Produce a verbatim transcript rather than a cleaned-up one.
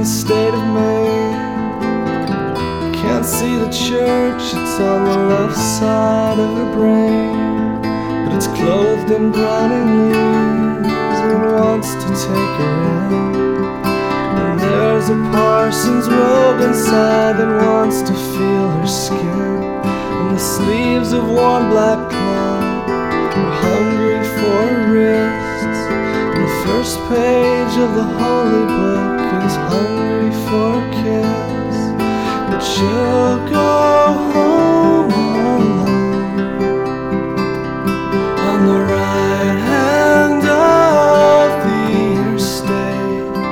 the state of Maine. Can't see the church, it's on the left side of her brain, but it's clothed in browning leaves and wants to take her in. And there's a parson's robe inside that wants to feel her skin, and the sleeves of warm black cloth are hungry for her wrists, and the first page of the holy book is hungry for a kiss. But she'll go home